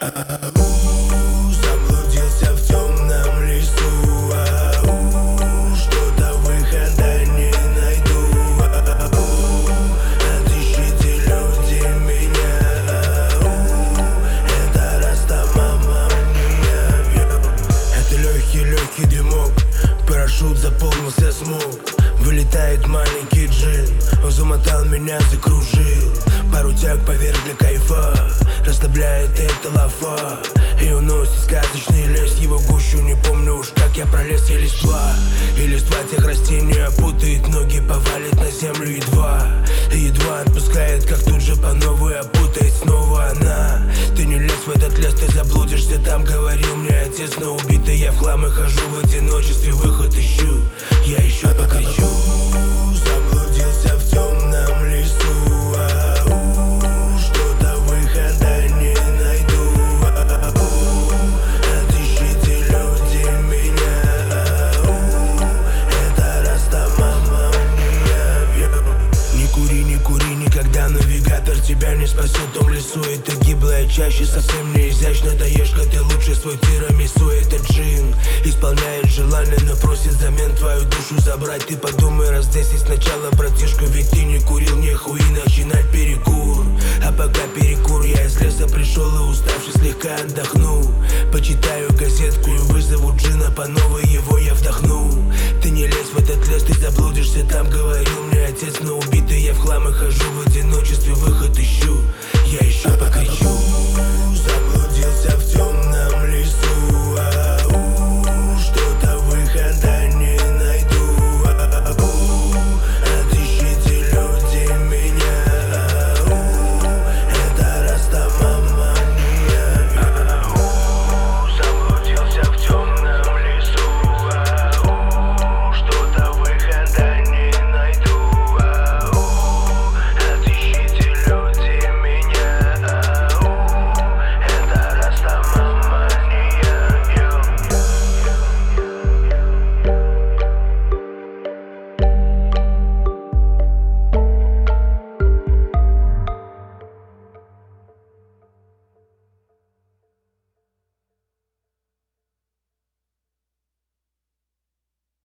Заблудился в темном лесу, что-то выхода не найду. Отыщите люди меня, это растамамания. Это легкий дымок, парашют заполнился смог. Вылетает маленький джин, он замотал меня, закружил. Пару тяг поверх для кайфа, расслабляет эта лафа и уносит сказочный лес. Его гущу не помню уж, как я пролез. И листва тех растений опутает ноги, повалит на землю едва отпускает, как тут же по новой опутает снова она. Ты не лезь в этот лес, ты заблудишься там, говорил мне отец. Но убитый я в хлам и хожу в одиночестве, выход ищу, я еще покричу. Заблудился в темном лесу, что-то выхода не найду. Отыщите люди меня, это растамамания. Не кури, никогда навигатор тебя не спасет в том лесу. Это гиблая чаще, совсем не изящно. Даешь-ка ты лучше свой тирамису. Это джин исполняет желание, но просит взамен твою душу забрать. Ты подумай раз 10 сначала, братишка, ведь ты не курил нихуи. Начинать перекур, а пока перекур, я из леса пришел и уставший слегка отдохну. Почитаю газетку и вызову джина, по новой его я вдохну. Ты не лезь в этот лес, ты заблудишься там, говорил мне отец. Но убитый я в хлам и хожу в одиночестве, выход ищу, я еще покричу.